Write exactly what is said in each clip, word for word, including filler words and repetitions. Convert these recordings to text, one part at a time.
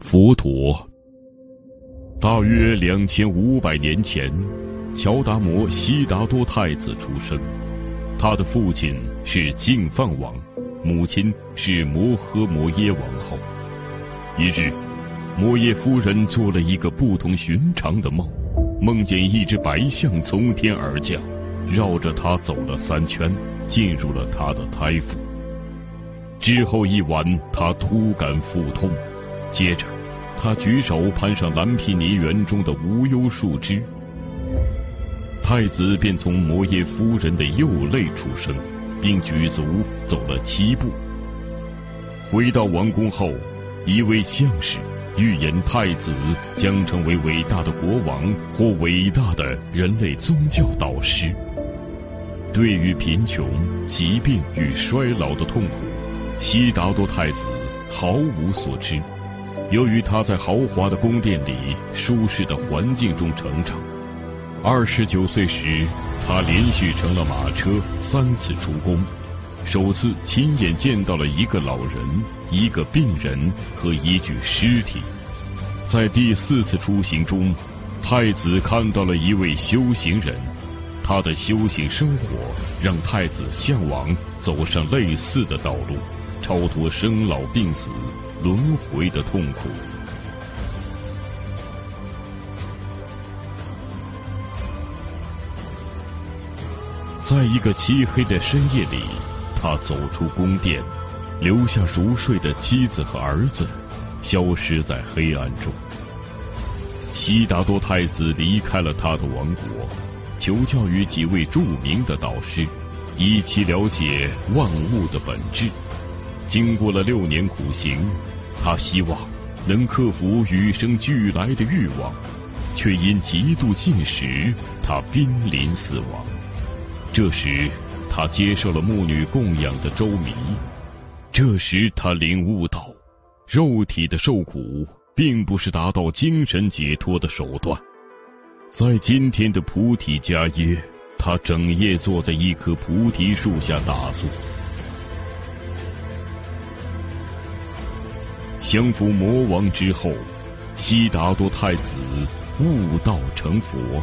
佛陀。大约两千五百年前，乔达摩悉达多太子出生。他的父亲是净饭王，母亲是摩诃摩耶王后。一日，摩耶夫人做了一个不同寻常的梦，梦见一只白象从天而降，绕着她走了三圈，进入了她的胎腹。之后一晚，她突感腹痛，接着她举手攀上蓝毗尼园中的无忧树枝，太子便从摩耶夫人的右肋出生，并举足走了七步。回到王宫后，一位相士预言太子将成为伟大的国王或伟大的人类宗教导师。对于贫穷、疾病与衰老的痛苦，悉达多太子毫无所知。由于他在豪华的宫殿里、舒适的环境中成长，二十九岁时，他连续乘了马车三次出宫，首次亲眼见到了一个老人、一个病人和一具尸体。在第四次出行中，太子看到了一位修行人，他的修行生活让太子向往走上类似的道路，超脱生老病死、轮回的痛苦。在一个漆黑的深夜里，他走出宫殿，留下熟睡的妻子和儿子，消失在黑暗中。悉达多太子离开了他的王国，求教于几位著名的导师，以期了解万物的本质。经过了六年苦行，他希望能克服与生俱来的欲望，却因极度进食，他濒临死亡。这时，他接受了牧女供养的粥糜。这时，他领悟到，肉体的受苦并不是达到精神解脱的手段。在今天的菩提迦耶，他整夜坐在一棵菩提树下打坐。降服魔王之后，悉达多太子悟道成佛。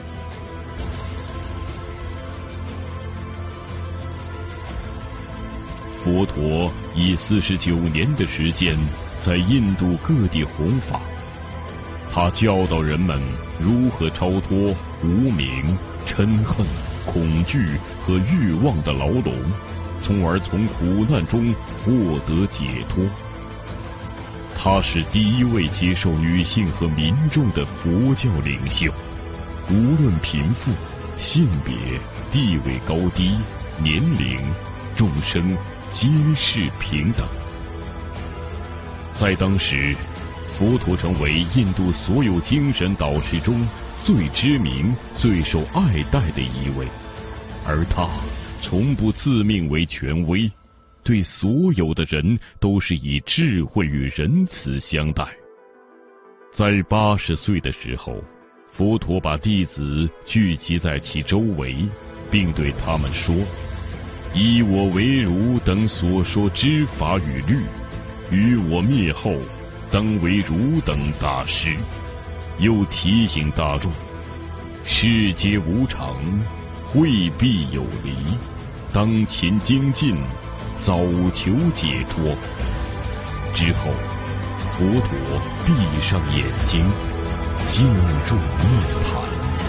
佛陀以四十九年的时间在印度各地弘法，他教导人们如何超脱无明、嗔恨、恐惧和欲望的牢笼，从而从苦难中获得解脱。他是第一位接受女性和民众的佛教领袖，无论贫富、性别、地位高低、年龄、众生皆是平等。在当时，佛陀成为印度所有精神导师中最知名、最受爱戴的一位，而他从不自命为权威，对所有的人都是以智慧与仁慈相待。在八十岁的时候，佛陀把弟子聚集在其周围，并对他们说：以我为汝等所说之法与律，于我灭后，当为汝等大师。又提醒大众：世皆无常，慧必有离，当勤精进，早求解脱。之后，佛陀闭上眼睛，进入涅槃。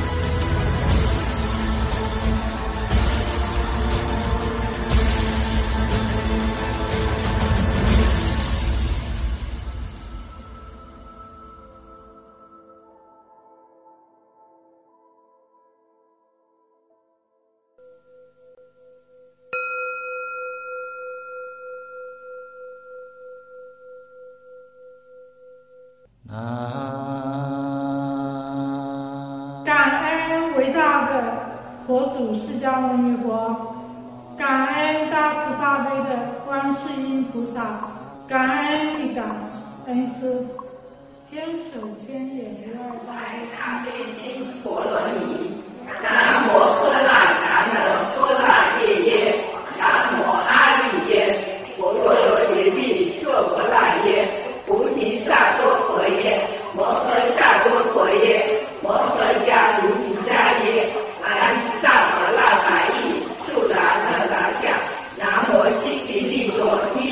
感恩伟大的佛祖释迦牟尼佛，感恩大慈大悲的观世音菩萨，感恩一感恩师，坚守千眼一二大悲心陀罗尼，南无喝那迦那多那耶耶，南无阿利耶，佛罗罗揭谛烁婆那耶，菩提萨埵。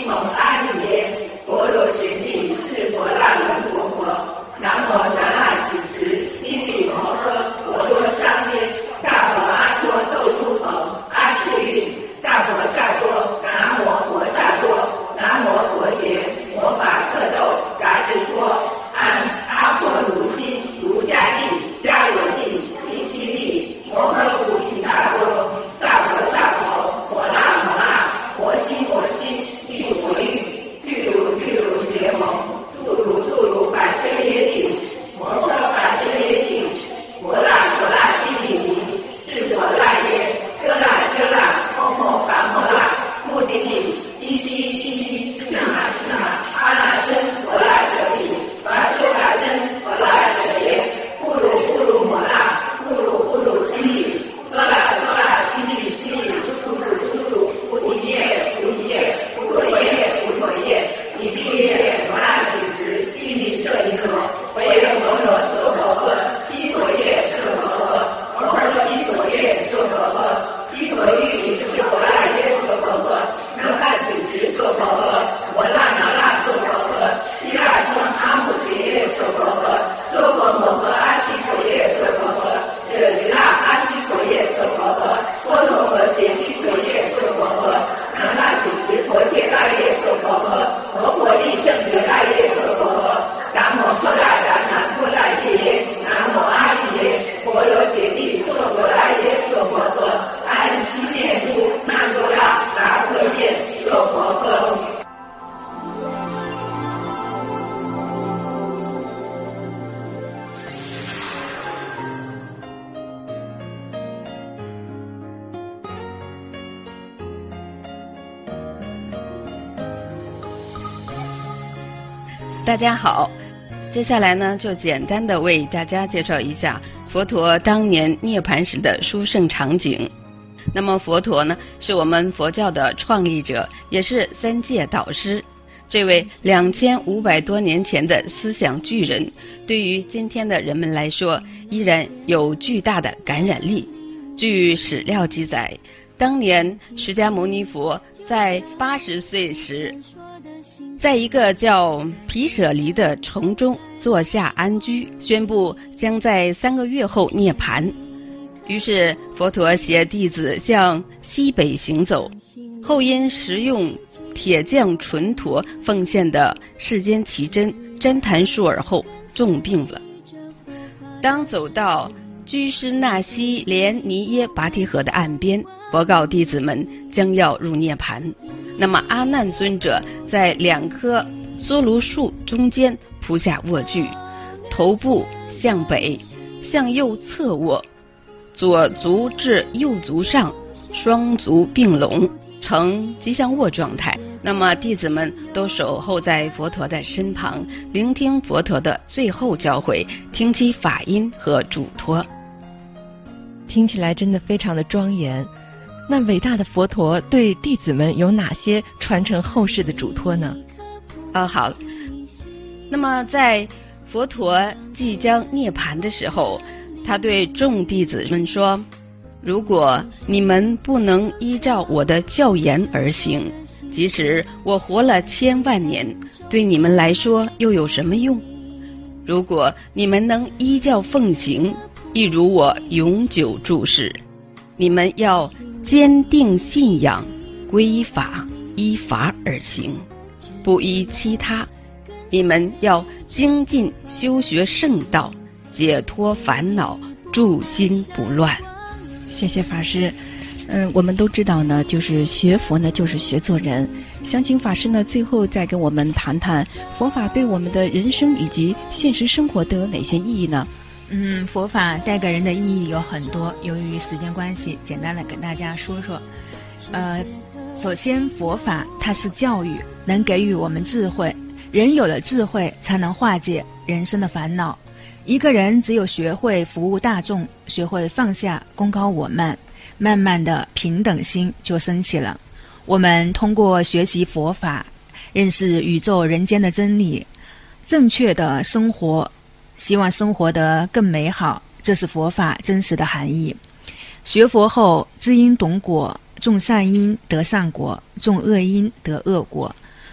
蒙阿弥耶，婆罗揭谛是佛那人佛佛，南无南无主持，心里摩诃婆罗商耶，大佛阿多豆出头，阿是韵，大佛萨多，南无佛萨多，南无佛觉，魔法特斗，嘎吱多，安阿婆卢心，卢迦地，迦罗地，离基地，摩诃菩提萨多，萨婆萨婆，摩那摩那，摩西摩西，地佛律，具如具如结盟，住如住如百千耶地，摩诃百千耶地，摩那摩那地地地，是佛那耶，遮那遮那，空空梵摩那，目的地，依西依西，是那是那，阿那僧佛那舍利，跋修那僧佛那舍耶，不如不如摩那，不如不如西利，说那说那西利西利，苏鲁苏鲁，不提耶不提耶，不陀耶不陀耶，你毕业摩那主持，地理舍利克，我也摩罗娑婆诃，西陀耶舍婆诃，摩诃西陀耶舍婆诃，西陀喻是佛那耶舍婆诃，南汉主持舍婆诃，摩那那那舍婆诃，希腊僧阿姆提耶舍婆诃，娑婆摩诃阿悉陀耶舍婆诃，舍利那阿悉陀耶舍婆诃，波罗诃揭悉陀耶舍婆诃，南汉主持佛界大耶舍婆诃，摩婆利胜觉大耶舍婆诃，南无破大达南破大耶耶，南无阿弥耶，婆罗揭谛娑婆大耶舍婆诃，安悉念珠曼多拉达婆耶舍婆诃。 大家好，接下来呢，就简单的为大家介绍一下佛陀当年涅槃时的殊胜场景。那么佛陀呢，是我们佛教的创立者，也是三界导师。这位两千五百多年前的思想巨人，对于今天的人们来说，依然有巨大的感染力。据史料记载，当年释迦牟尼佛在八十岁时，在一个叫毗舍离的城中坐下安居，宣布将在三个月后涅槃。于是佛陀携弟子向西北行走，后因食用铁匠纯陀奉献的世间奇珍旃檀树耳后重病了。当走到居士那西连尼耶跋提河的岸边，佛告弟子们将要入涅槃。那么阿难尊者在两棵梭卢树中间铺下卧具，头部向北，向右侧卧，左足至右足上，双足并拢，呈吉祥卧状态。那么弟子们都守候在佛陀的身旁，聆听佛陀的最后教诲，听其法音和嘱托。 听起来真的非常的庄严。那伟大的佛陀对弟子们有哪些传承后世的嘱托呢？ 哦，好。那么在佛陀即将涅槃的时候，他对众弟子们说，如果你们不能依照我的教言而行，即使我活了千万年，对你们来说又有什么用？如果你们能依教奉行，亦如我永久住世。你们要坚定信仰，皈依法，依法而行，不依其他。你们要精进修学圣道，解脱烦恼，住心不乱。 谢谢法师。嗯，我们都知道呢，就是学佛呢，就是学做人。想请法师呢，最后再跟我们谈谈佛法对我们的人生以及现实生活都有哪些意义呢？ 嗯，佛法带给人的意义有很多，由于时间关系，简单的跟大家说说。呃，首先佛法它是教育，能给予我们智慧，人有了智慧才能化解人生的烦恼。一个人只有学会服务大众，学会放下功高我慢，慢慢的平等心就升起了。我们通过学习佛法，认识宇宙人间的真理，正确的生活，希望生活得更美好，这是佛法真实的含义。学佛后知因懂果，种善因得善果，种恶因得恶果。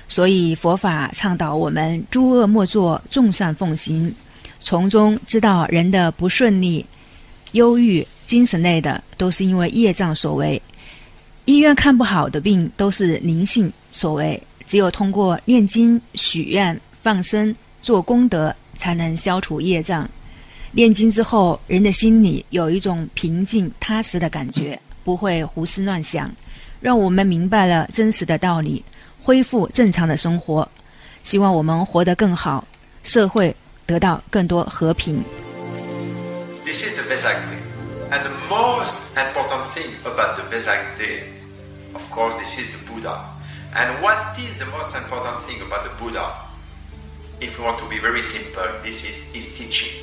所以佛法倡导我们诸恶莫作，众善奉行，从中知道人的不顺利、忧郁、精神类的都是因为业障所为。医院看不好的病都是灵性所为，只有通过念经、许愿、放生、做功德，才能消除业障。念经之后，人的心里有一种平静踏实的感觉，不会胡思乱想，让我们明白了真实的道理，恢复正常的生活。希望我们活得更好，社会得到更多和平。 This is the Vesak Day, and the most important thing about the Vesak Day, of course, this is the Buddha. And what is the most important thing about the Buddha? If we want to be very simple, this is his teaching.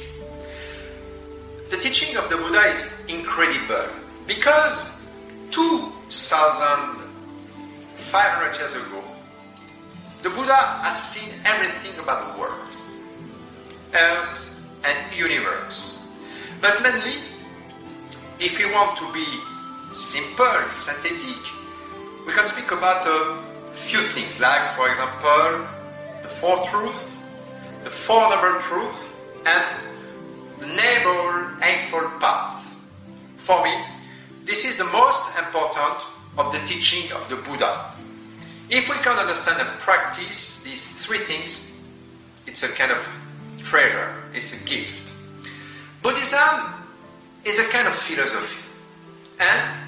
The teaching of the Buddha is incredible because two thousand five hundred years ago, the Buddha has seen everything about the world, earth and universe. But mainly, if we want to be simple, synthetic, we can speak about a few things, like, for example, the Four Truths, the Four Noble Truths, and the Noble Eightfold Path. For me, this is the most important of the teaching of the Buddha. If we can understand and practice these three things, it's a kind of treasure, it's a gift. Buddhism is a kind of philosophy. And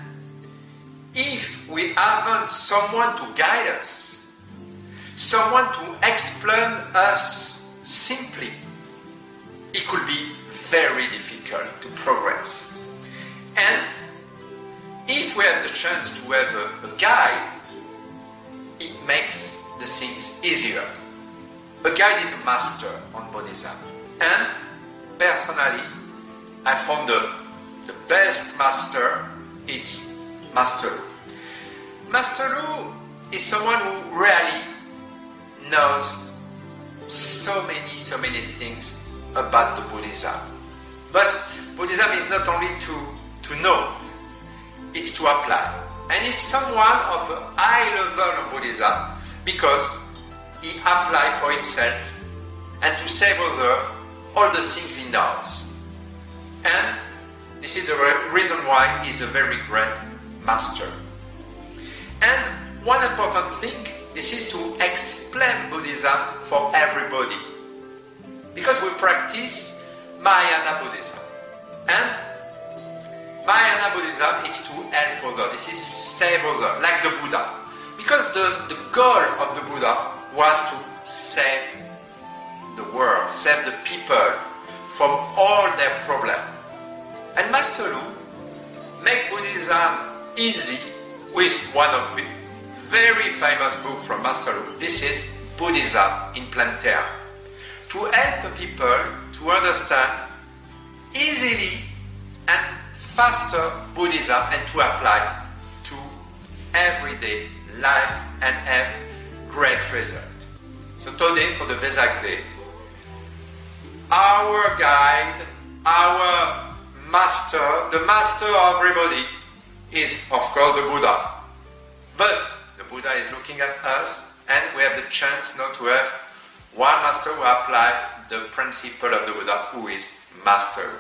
if we haven't someone to guide us, someone to explain us simply, it could be very difficult to progress. And if we have the chance to have a, a guide, it makes the things easier. A guide is a master on Buddhism. And personally, I found the, the best master is Master Lu. Master Lu is someone who really knows so many, so many things about the Buddhism. But Buddhism is not only to, to know, it's to apply. And he's someone of a high level of Buddhism because he applies for himself and to save others all the things he knows. And this is the reason why he's a very great master. And one important thing, this is to explain Buddhism for everybody. Because we practice Mahayana Buddhism. And Mahayana Buddhism is to help others. This is save others, like the Buddha. Because the, the goal of the Buddha was to save the world, save the people from all their problems. And Master Lu make Buddhism easy with one of the very famous books from Master Lu. This is Buddhism in Plain Terre. To help the people to understand easily and faster Buddhism and to apply to everyday life and have great results. So today for the Vesak Day, our guide, our master, the master of everybody is of course the Buddha. But the Buddha is looking at us and we have the chance now to have one master who applies the principle of the Buddha, who is Master.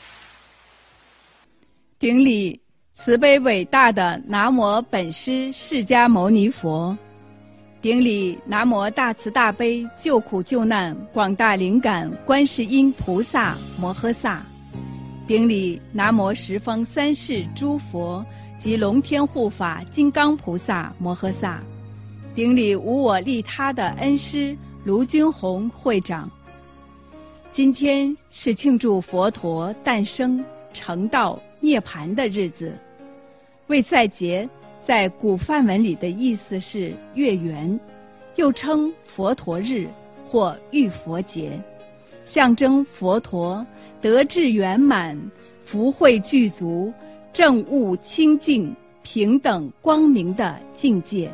顶礼慈悲伟大的南无本师释迦牟尼佛，顶礼南无大慈大悲救苦救难广大灵感观世音菩萨摩诃萨，顶礼南无十方三世诸佛及龙天护法金刚菩萨摩诃萨，顶礼无我利他的恩师卢军宏会长。今天是庆祝佛陀诞生、成道、涅槃的日子。为赛节在古梵文里的意思是月圆，又称佛陀日或浴佛节，象征佛陀德智圆满、福慧具足、正悟清净、平等光明的境界。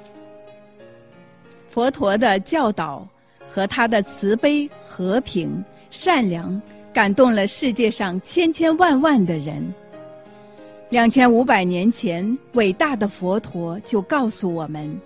佛陀的教导和他的慈悲、和平、善良感动了世界上千千万万的人。两千五百年前，伟大的佛陀就告诉我们，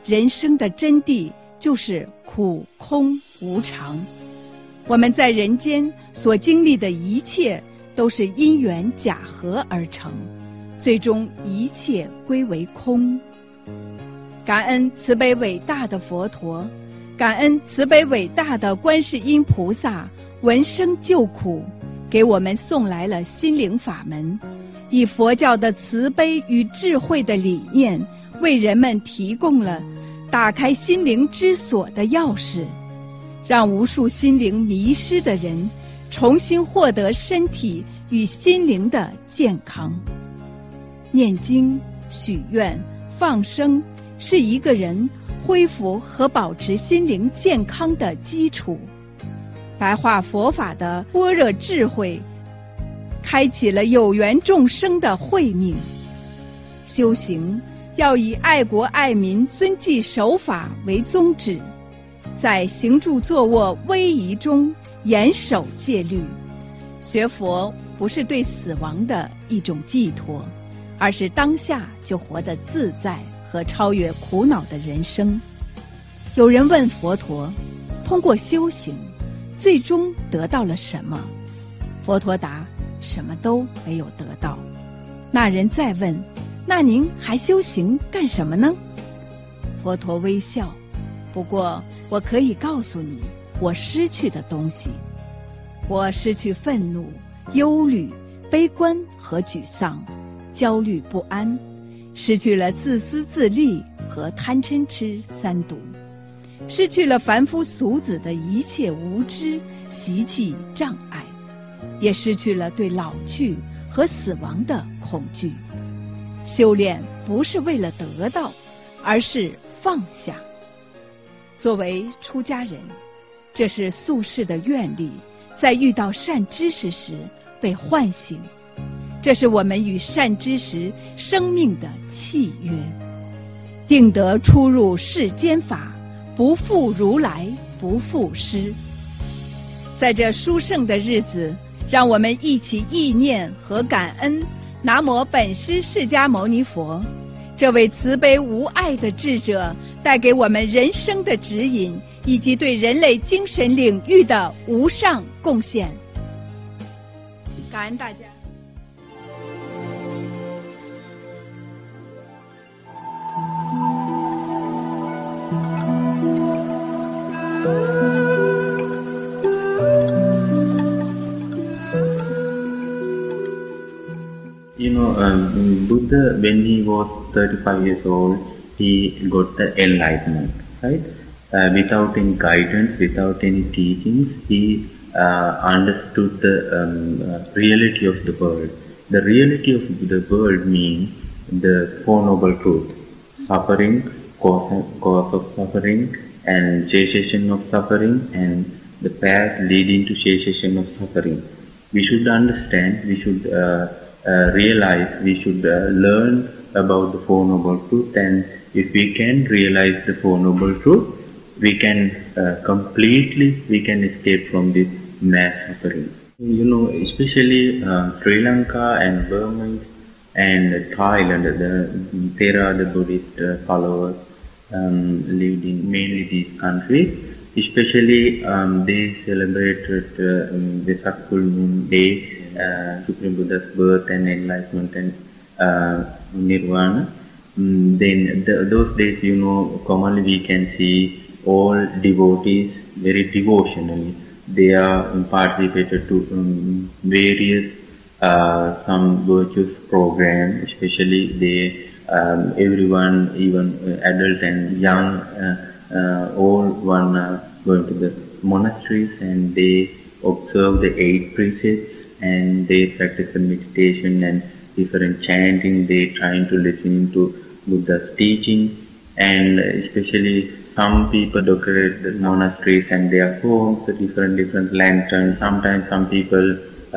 人生的真谛就是苦空无常。我们在人间所经历的一切都是因缘假合而成，最终一切归为空。感恩慈悲伟大的佛陀，感恩慈悲伟大的观世音菩萨，闻声救苦，给我们送来了心灵法门，以佛教的慈悲与智慧的理念，为人们提供了打开心灵之锁的钥匙，让无数心灵迷失的人重新获得身体与心灵的健康。念经、许愿、放生是一个人恢复和保持心灵健康的基础。白话佛法的般若智慧开启了有缘众生的慧命。修行要以爱国爱民、遵纪守法为宗旨，在行住坐卧威仪中严守戒律。学佛不是对死亡的一种寄托，而是当下就活得自在和超越苦恼的人生。有人问佛陀，通过修行最终得到了什么？佛陀答，什么都没有得到。那人再问，那您还修行干什么呢？佛陀微笑，不过我可以告诉你我失去的东西。我失去愤怒、忧虑、悲观和沮丧，焦虑不安，失去了自私自利和贪嗔痴三毒，失去了凡夫俗子的一切无知、习气、障碍，也失去了对老去和死亡的恐惧。修炼不是为了得到，而是放下。作为出家人，这是宿世的愿力在遇到善知识时被唤醒，这是我们与善知识生命的契约。定得出入世间法，不负如来不负师。在这殊胜的日子，让我们一起意念和感恩南无本师释迦牟尼佛，这位慈悲无爱的智者，带给我们人生的指引，以及对人类精神领域的无上贡献。感恩大家。 You know, um, Buddha, when he was thirty-five years old, he got the enlightenment, right? Uh, without any guidance, without any teachings, he uh, understood the um, uh, reality of the world. The reality of the world means the Four Noble Truths: suffering, cause, cause of suffering, and cessation of suffering, and the path leading to cessation of suffering. We should understand, we should uh, uh, realize, we should uh, learn about the Four Noble Truths, and if we can realize the Four Noble Truths, we can uh, completely, we can escape from this mass suffering. You know, especially uh, Sri Lanka and Burma and Thailand, the Theravada Buddhist uh, followers um, lived in mainly these countries. Especially um, they celebrated uh, um, the Vesak full moon day, uh, Supreme Buddha's birth and enlightenment and uh, Nirvana. Um, then the, those days, you know, commonly we can see all devotees very devotionally. They are participated to um, various uh, some virtuous program. Especially they um, everyone, even uh, adult and young. Uh, Uh, all one uh, going to the monasteries, and they observe the eight precepts, and they practice the meditation and different chanting. They trying to listen to Buddha's teaching, and especially some people decorate the monasteries and their homes, the different different lanterns. Sometimes some people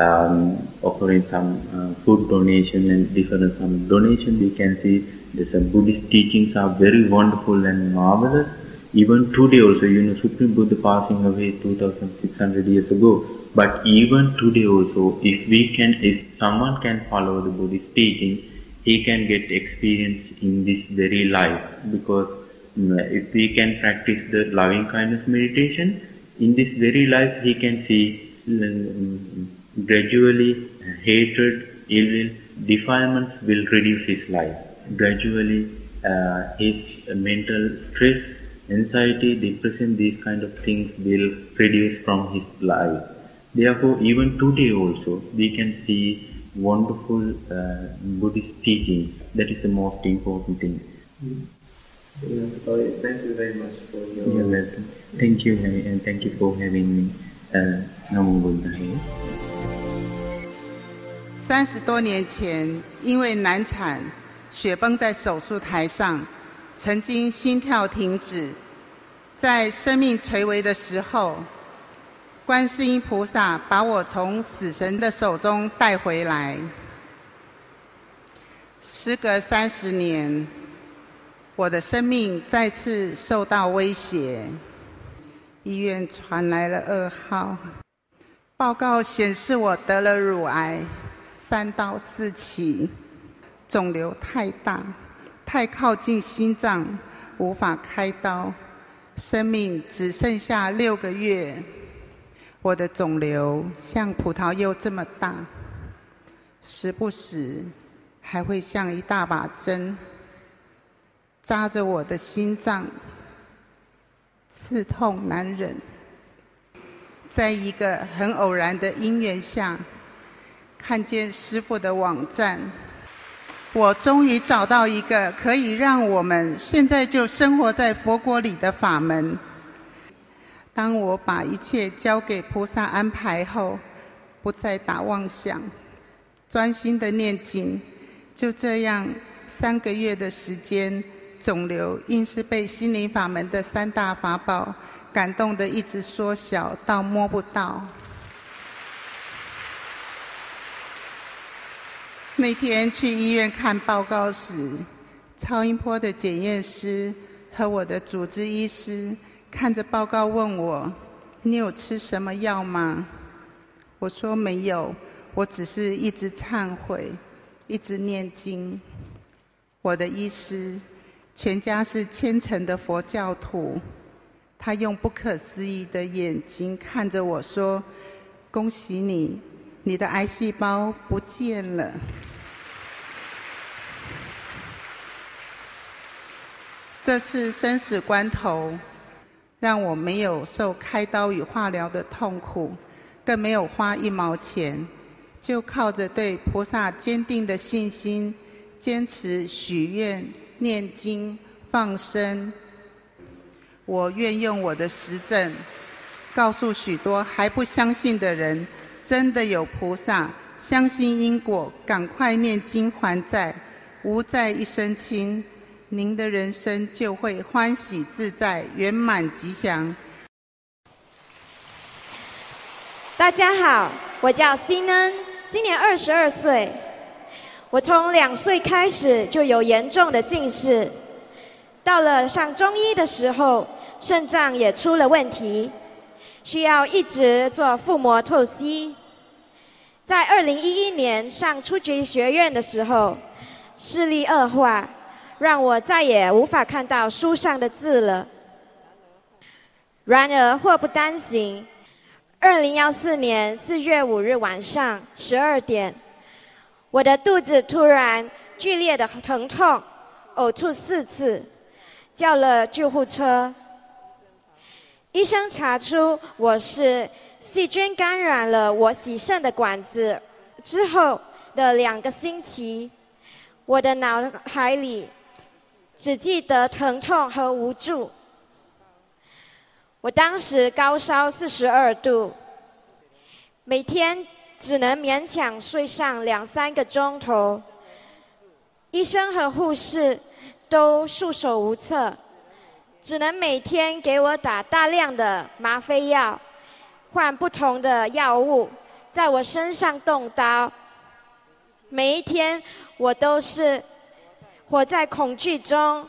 um, offering some uh, food donation and different some donation. We can see the some Buddhist teachings are very wonderful and marvelous. Even today also, you know, Supreme Buddha passing away two thousand six hundred years ago. But even today also, if we can, if someone can follow the Buddhist teaching, he can get experience in this very life. Because if we can practice the loving kindness meditation, in this very life he can see um, gradually hatred, ill will, defilements will reduce his life. Gradually uh, his mental stress, anxiety, depression, these kind of things will reduce from his life. Therefore, even today also we can see wonderful uh, Buddhist teachings. That is the most important thing. Mm. Yeah, sorry, thank you very much for your... You're welcome. Thank you, and thank you for having me. Uh, Namo Buddhaya. 三十多年前，因为难产，血崩在手术台上，曾经心跳停止，在生命垂危的时候，观世音菩萨把我从死神的手中带回来。时隔三十年，我的生命再次受到威胁。医院传来了噩耗，报告显示我得了乳癌，三到四期，肿瘤太大，太靠近心脏，无法开刀，生命只剩下六个月。我的肿瘤像葡萄柚这么大，时不时还会像一大把针扎着我的心脏，刺痛难忍。在一个很偶然的因缘下，看见师父的网站，我终于找到一个可以让我们现在就生活在佛国里的法门。当我把一切交给菩萨安排后，不再打妄想，专心的念经。就这样三个月的时间，肿瘤硬是被心灵法门的三大法宝感动的一直缩小到摸不到。那天去医院看报告时，超音波的检验师和我的主治医师看着报告问我：“你有吃什么药吗？”我说没有，我只是一直忏悔，一直念经。我的医师全家是虔诚的佛教徒，他用不可思议的眼睛看着我说：“恭喜你，你的癌细胞不见了。”这次生死关头，让我没有受开刀与化疗的痛苦，更没有花一毛钱，就靠着对菩萨坚定的信心，坚持许愿、念经、放生。我愿用我的实证，告诉许多还不相信的人，真的有菩萨，相信因果，赶快念经还债，无债一身轻。您的人生就会欢喜自在、圆满吉祥。 大家好，我叫辛恩，今年二十二岁。我从两岁开始就有严重的近视，到了上中医的时候，肾脏也出了问题，需要一直做腹膜透析。在二零一一年上初级学院的时候，视力恶化，让我再也无法看到书上的字了。然而祸不单行，二零一四年四月五日晚上十二点，我的肚子突然剧烈的疼痛，呕吐四次，叫了救护车。医生查出我是细菌感染了我洗肾的管子，之后的两个星期，我的脑海里只记得疼痛和无助。我当时高烧四十二度，每天只能勉强睡上两三个钟头。医生和护士都束手无策，只能每天给我打大量的吗啡药，换不同的药物，在我身上动刀。每一天我都是活在恐惧中。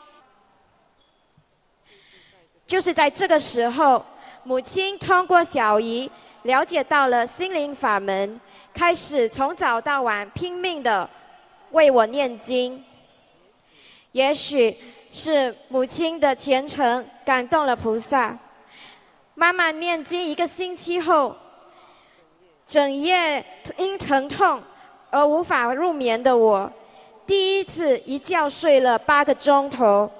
就是在这个时候，母亲通过小姨了解到了心灵法门，开始从早到晚拼命的为我念经。也许是母亲的虔诚感动了菩萨。妈妈念经一个星期后，整夜因疼痛而无法入眠的我，第一次一觉睡了八个钟头。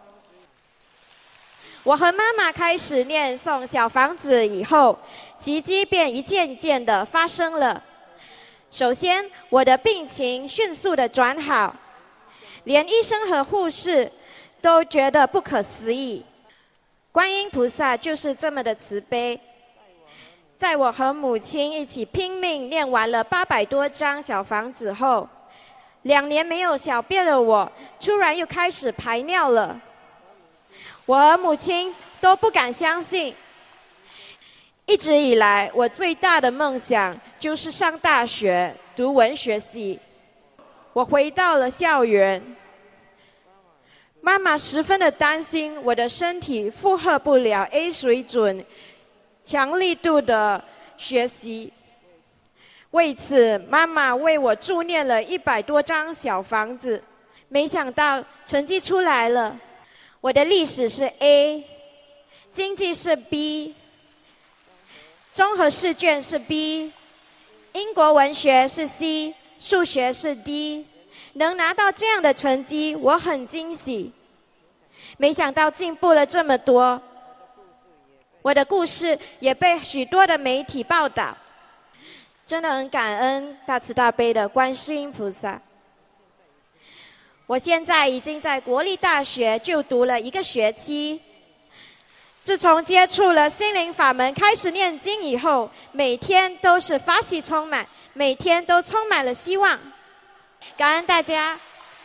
我和妈妈开始念诵小房子以后，奇迹便一件一件的发生了。首先，我的病情迅速的转好，连医生和护士都觉得不可思议。观音菩萨就是这么的慈悲。在我和母亲一起拼命念完了八百多张小房子后，两年没有小便的我，突然又开始排尿了。我和母亲都不敢相信。一直以来，我最大的梦想就是上大学读文学系。我回到了校园，妈妈十分的担心我的身体负荷不了 A 水准强力度的学习。为此，妈妈为我助念了一百多张小房子。没想到成绩出来了，我的历史是 A， 经济是 B， 综合试卷是 B， 英国文学是 C， 数学是 D。 能拿到这样的成绩，我很惊喜。没想到进步了这么多，我的故事也被许多的媒体报道，真的很感恩大慈大悲的观世音菩萨。我现在已经在国立大学就读了一个学期。自从接触了心灵法门，开始念经以后，每天都是法喜充满，每天都充满了希望。感恩大家。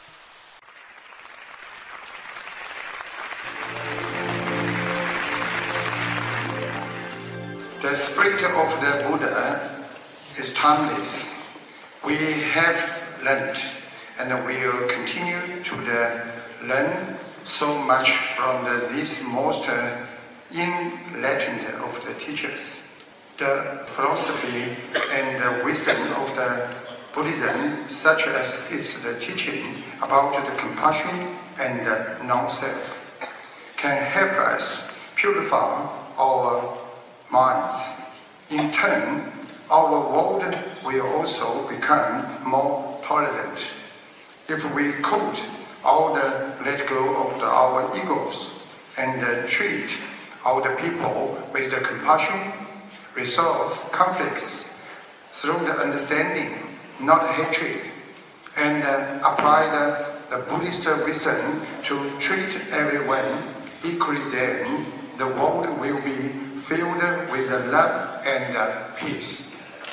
The spirit of the Buddha is timeless. We have learned and we will continue to the learn so much from the, this most uh, enlightened of the teachers. The philosophy and the wisdom of the Buddhism, such as is the teaching about the compassion and the non-self, can help us purify our minds. In turn, our world will also become more tolerant. If we could all the let go of the, our egos and uh, treat all the people with the compassion, resolve conflicts through the understanding, not hatred, and uh, apply the, the Buddhist wisdom to treat everyone equally, then the world will be filled with uh, love and uh, peace.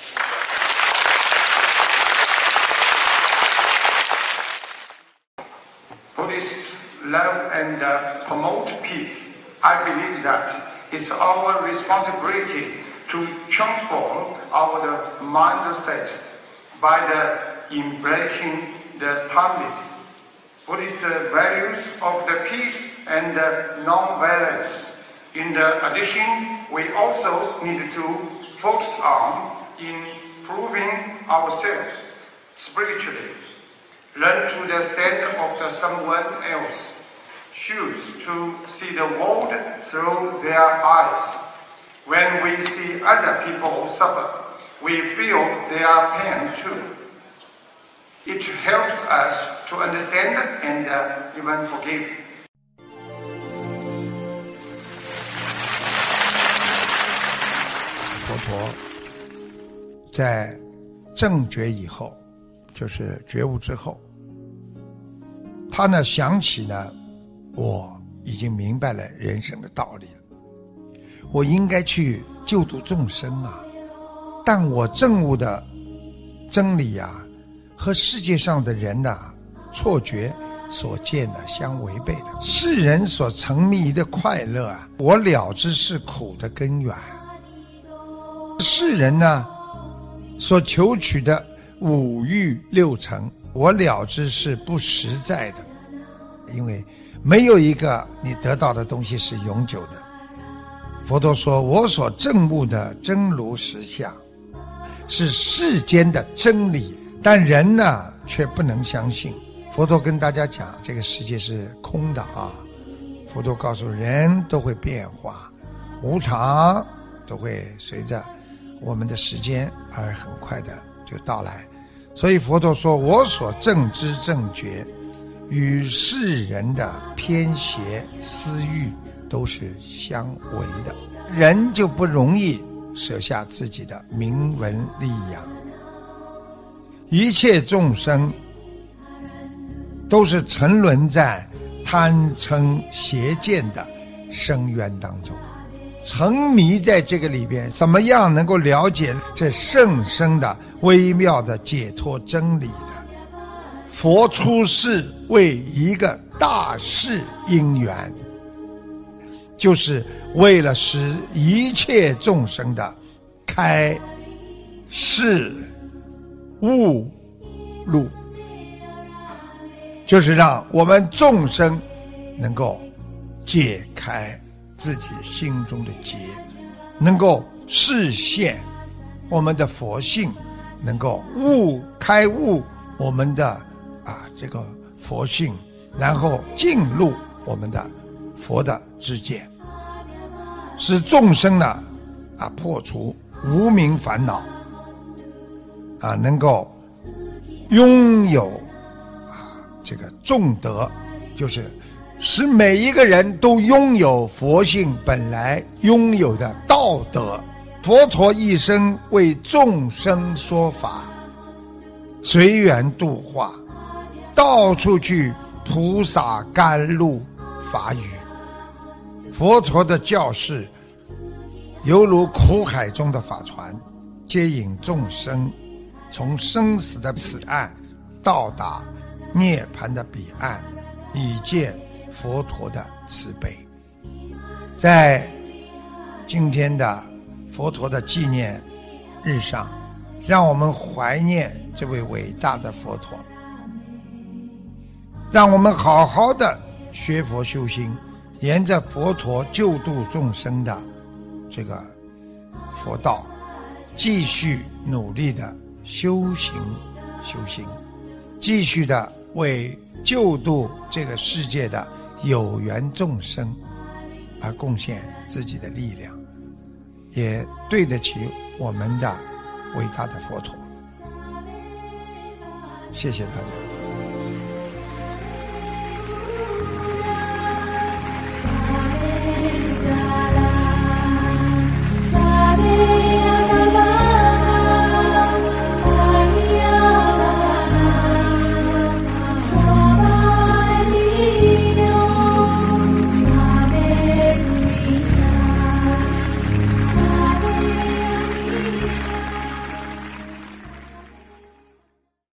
Buddhists love and uh, promote peace. I believe that it's our responsibility to transform our mindset by the embracing the timeless Buddhist values of the peace and the non-violence. In the addition, we also need to focus on improving ourselves spiritually. Learn to the stand of the someone else. Choose to see the world through their eyes. When we see other people suffer, we feel their pain too. It helps us to understand and uh, even forgive. 佛陀在正觉以后，就是觉悟之后，他呢想起呢，我已经明白了人生的道理了，我应该去救度众生啊，但我证悟的真理啊，和世界上的人呐、啊、错觉所见的相违背的。世人所沉迷的快乐啊，我了知是苦的根源。世人呢所求取的五欲六尘，我了知是不实在的，因为没有一个你得到的东西是永久的。佛陀说，我所证悟的真如实相是世间的真理，但人呢却不能相信。 佛陀跟大家讲，这个世界是空的啊。佛陀告诉人都会变化，无常都会随着我们的时间而很快的就到来。所以佛陀说，我所正知正觉与世人的偏邪私欲都是相违的，人就不容易舍下自己的名闻利养。一切众生都是沉沦在贪嗔邪见的深渊当中，沉迷在这个里边，怎么样能够了解这甚深的微妙的解脱真理的？佛出世为一个大事因缘，就是为了使一切众生的开示悟路，就是让我们众生能够解开自己心中的结，能够示现我们的佛性，能够悟开悟我们的啊这个佛性，然后进入我们的佛的知见，使众生呢啊破除无明烦恼啊，能够拥有啊这个重德，就是使每一个人都拥有佛性本来拥有的道德。佛陀一生为众生说法，随缘度化，到处去菩萨甘露法语。佛陀的教示犹如苦海中的法船，接引众生从生死的此岸到达涅槃的彼岸，以见佛陀的慈悲。在今天的佛陀的纪念日上，让我们怀念这位伟大的佛陀，让我们好好的学佛修心，沿着佛陀救度众生的这个佛道，继续努力的修行修心，继续的为救度这个世界的有缘众生而贡献自己的力量，也对得起我们的伟大的佛陀。谢谢大家。